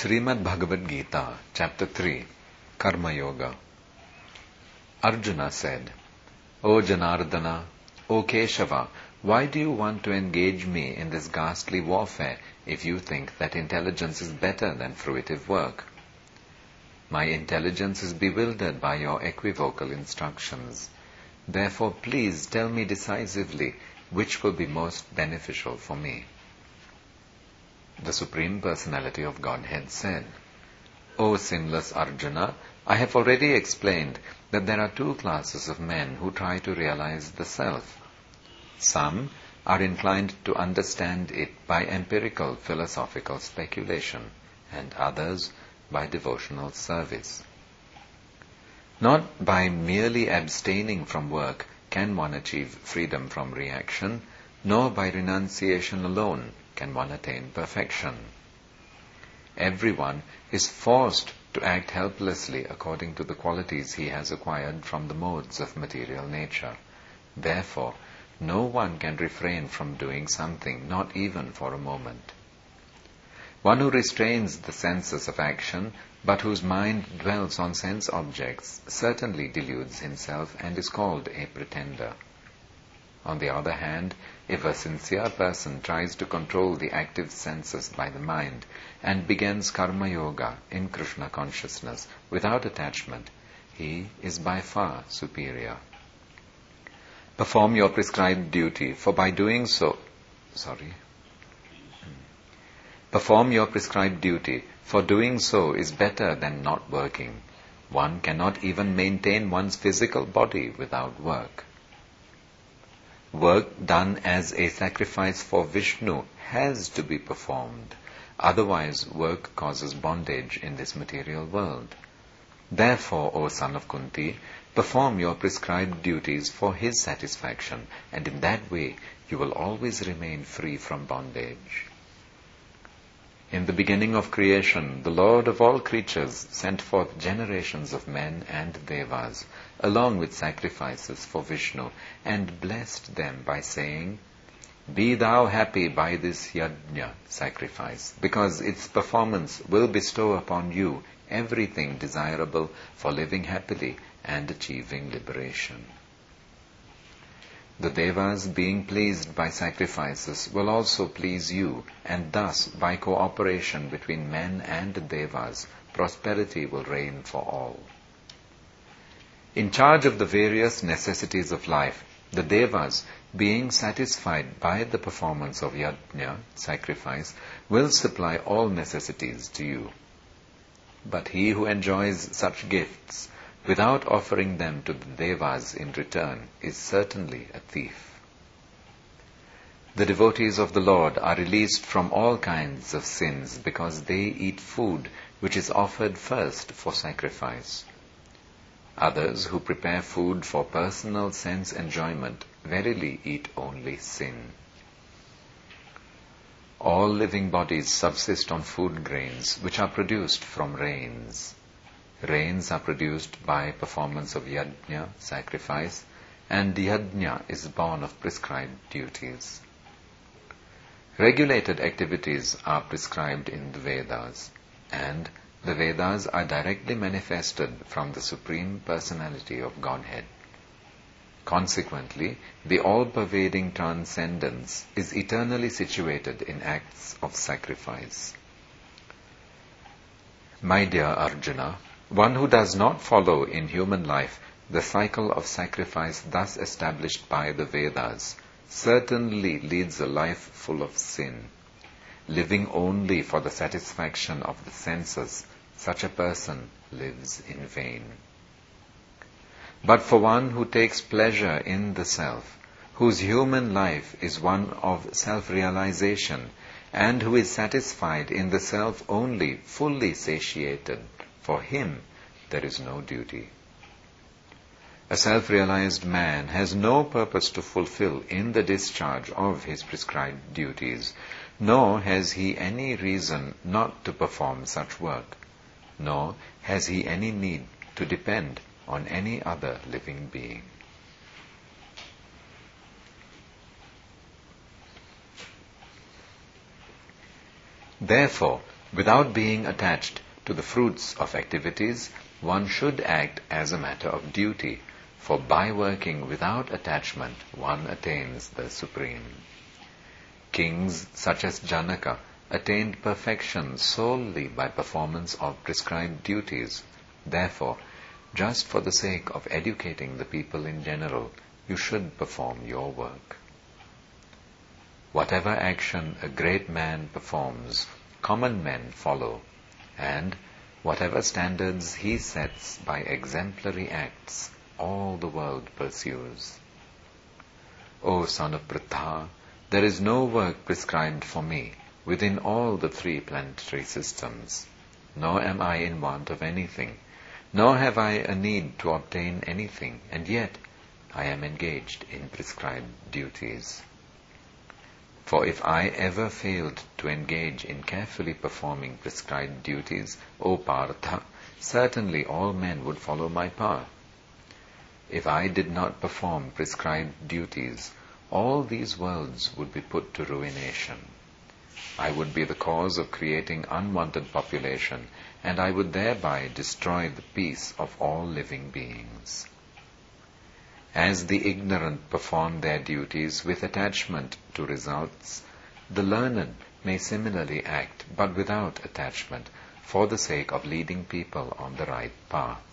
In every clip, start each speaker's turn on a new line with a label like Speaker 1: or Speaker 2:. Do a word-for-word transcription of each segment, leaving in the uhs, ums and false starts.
Speaker 1: Srimad Bhagavad Gita, Chapter three, Karma Yoga. Arjuna said, O Janardana, O Keshava, why do you want to engage me in this ghastly warfare if you think that intelligence is better than fruitive work? My intelligence is bewildered by your equivocal instructions. Therefore, please tell me decisively which will be most beneficial for me. The Supreme Personality of Godhead said, O sinless Arjuna, I have already explained that there are two classes of men who try to realize the self. Some are inclined to understand it by empirical philosophical speculation, and others by devotional service. Not by merely abstaining from work can one achieve freedom from reaction, nor by renunciation alone can one attain perfection. Everyone is forced to act helplessly according to the qualities he has acquired from the modes of material nature. Therefore, no one can refrain from doing something, not even for a moment. One who restrains the senses of action, but whose mind dwells on sense objects, certainly deludes himself and is called a pretender. On the other hand, if a sincere person tries to control the active senses by the mind and begins karma yoga in Krishna consciousness without attachment, he is by far superior. Perform your prescribed duty, for by doing so, sorry, perform your prescribed duty, for doing so is better than not working. One cannot even maintain one's physical body without work. Work done as a sacrifice for Vishnu has to be performed. Otherwise, work causes bondage in this material world. Therefore, O son of Kunti, perform your prescribed duties for his satisfaction, and in that way you will always remain free from bondage. In the beginning of creation, the Lord of all creatures sent forth generations of men and devas, along with sacrifices for Vishnu, and blessed them by saying, Be thou happy by this yajna sacrifice, because its performance will bestow upon you everything desirable for living happily and achieving liberation. The devas, being pleased by sacrifices, will also please you, and thus, by cooperation between men and devas, prosperity will reign for all. In charge of the various necessities of life, the devas, being satisfied by the performance of yajna, sacrifice, will supply all necessities to you. But he who enjoys such gifts without offering them to the devas in return is certainly a thief. The devotees of the Lord are released from all kinds of sins because they eat food which is offered first for sacrifice. Others who prepare food for personal sense enjoyment verily eat only sin. All living bodies subsist on food grains which are produced from rains. Rains are produced by performance of yajna, sacrifice, and yajna is born of prescribed duties. Regulated activities are prescribed in the Vedas, and the Vedas are directly manifested from the Supreme Personality of Godhead. Consequently, the all-pervading transcendence is eternally situated in acts of sacrifice. My dear Arjuna, one who does not follow in human life the cycle of sacrifice thus established by the Vedas certainly leads a life full of sin. Living only for the satisfaction of the senses, such a person lives in vain. But for one who takes pleasure in the self, whose human life is one of self-realization, and who is satisfied in the self only, fully satiated, for him there is no duty. A self-realized man has no purpose to fulfill in the discharge of his prescribed duties, nor has he any reason not to perform such work, nor has he any need to depend on any other living being. Therefore, Without being attached to the fruits of activities, one should act as a matter of duty, for by working without attachment, one attains the supreme. Kings such as Janaka attained perfection solely by performance of prescribed duties. Therefore, just for the sake of educating the people in general, you should perform your work. Whatever action a great man performs, common men follow, and whatever standards he sets by exemplary acts, all the world pursues. O son of Pritha, there is no work prescribed for me within all the three planetary systems, nor am I in want of anything, nor have I a need to obtain anything, and yet I am engaged in prescribed duties. For if I ever failed to engage in carefully performing prescribed duties, O Partha, certainly all men would follow my path. If I did not perform prescribed duties, all these worlds would be put to ruination. I would be the cause of creating unwanted population, and I would thereby destroy the peace of all living beings. As the ignorant perform their duties with attachment to results, the learned may similarly act, but without attachment, for the sake of leading people on the right path.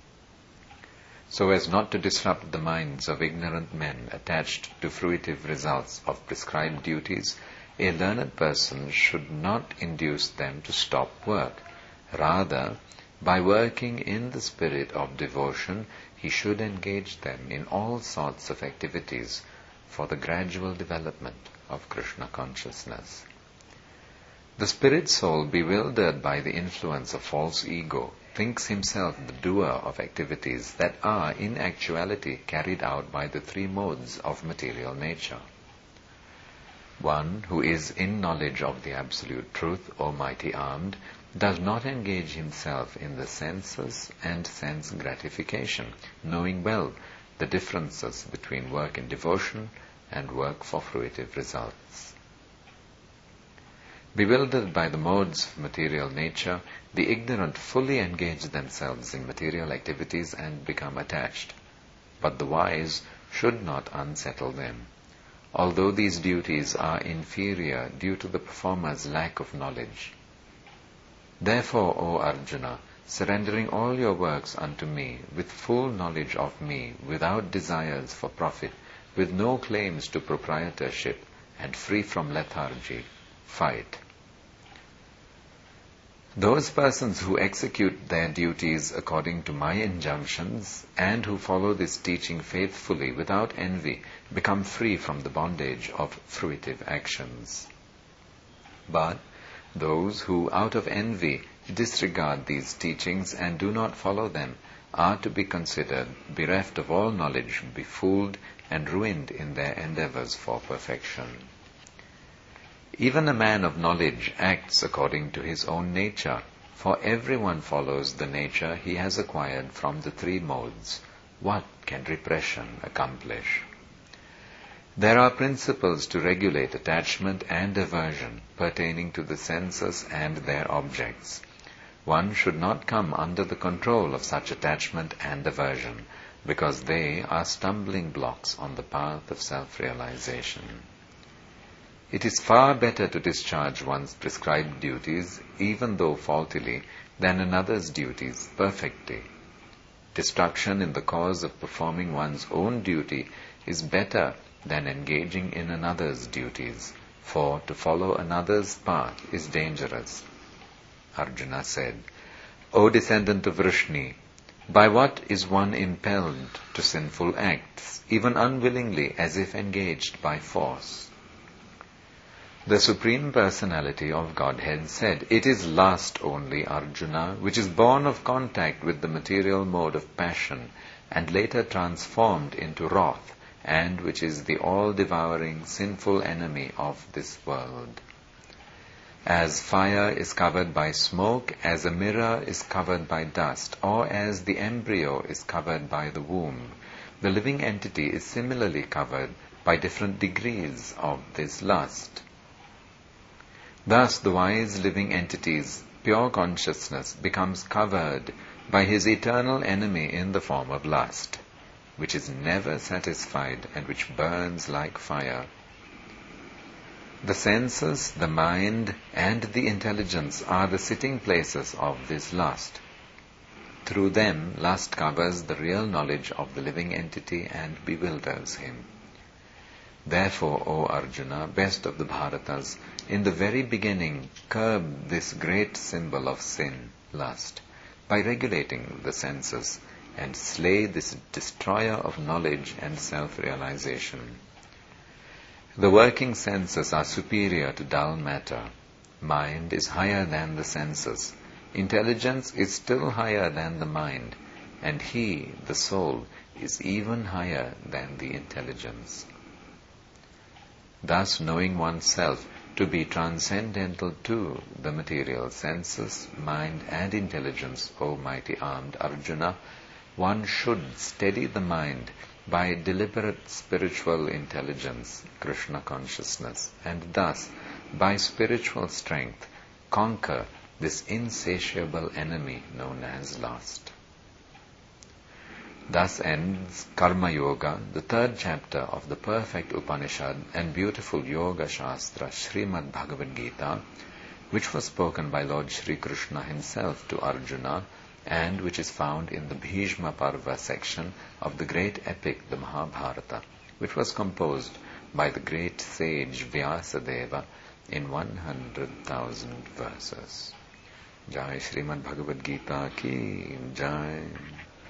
Speaker 1: So as not to disrupt the minds of ignorant men attached to fruitive results of prescribed duties, a learned person should not induce them to stop work. Rather, by working in the spirit of devotion, he should engage them in all sorts of activities for the gradual development of Krishna consciousness. The spirit soul, bewildered by the influence of false ego, thinks himself the doer of activities that are in actuality carried out by the three modes of material nature. One who is in knowledge of the absolute truth, or mighty armed, does not engage himself in the senses and sense gratification, knowing well the differences between work in devotion and work for fruitive results. Bewildered by the modes of material nature, the ignorant fully engage themselves in material activities and become attached. But the wise should not unsettle them, although these duties are inferior due to the performer's lack of knowledge. Therefore, O Arjuna, surrendering all your works unto me, with full knowledge of me, without desires for profit, with no claims to proprietorship, and free from lethargy, fight. Those persons who execute their duties according to my injunctions, and who follow this teaching faithfully without envy, become free from the bondage of fruitive actions. But those who, out of envy, disregard these teachings and do not follow them, are to be considered bereft of all knowledge, befooled, and ruined in their endeavors for perfection. Even a man of knowledge acts according to his own nature, for everyone follows the nature he has acquired from the three modes. What can repression accomplish? There are principles to regulate attachment and aversion pertaining to the senses and their objects. One should not come under the control of such attachment and aversion, because they are stumbling blocks on the path of self-realization. It is far better to discharge one's prescribed duties, even though faultily, than another's duties perfectly. Destruction in the cause of performing one's own duty is better than engaging in another's duties, for to follow another's path is dangerous. Arjuna said, O descendant of Vrishni, by what is one impelled to sinful acts, even unwillingly as if engaged by force? The Supreme Personality of Godhead said, It is lust only, Arjuna, which is born of contact with the material mode of passion, and later transformed into wrath, and which is the all-devouring sinful enemy of this world. As fire is covered by smoke, as a mirror is covered by dust, or as the embryo is covered by the womb, the living entity is similarly covered by different degrees of this lust. Thus the wise living entity's pure consciousness becomes covered by his eternal enemy in the form of lust, which is never satisfied and which burns like fire. The senses, the mind, and the intelligence are the sitting places of this lust. Through them, lust covers the real knowledge of the living entity and bewilders him. Therefore, O Arjuna, best of the Bharatas, in the very beginning curb this great symbol of sin, lust, by regulating the senses, and slay this destroyer of knowledge and self-realization. The working senses are superior to dull matter. Mind is higher than the senses. Intelligence is still higher than the mind. And he, the soul, is even higher than the intelligence. Thus, knowing oneself to be transcendental to the material senses, mind and intelligence, O mighty armed Arjuna, one should steady the mind by deliberate spiritual intelligence, Krishna consciousness, and thus, by spiritual strength, conquer this insatiable enemy known as lust. Thus ends Karma Yoga, the third chapter of the perfect Upanishad and beautiful Yoga Shastra, Srimad Bhagavad Gita, which was spoken by Lord Shri Krishna himself to Arjuna, and which is found in the Bhishma Parva section of the great epic, the Mahabharata, which was composed by the great sage Vyasadeva in one hundred thousand verses. Jai Srimad Bhagavad Gita ki Jai.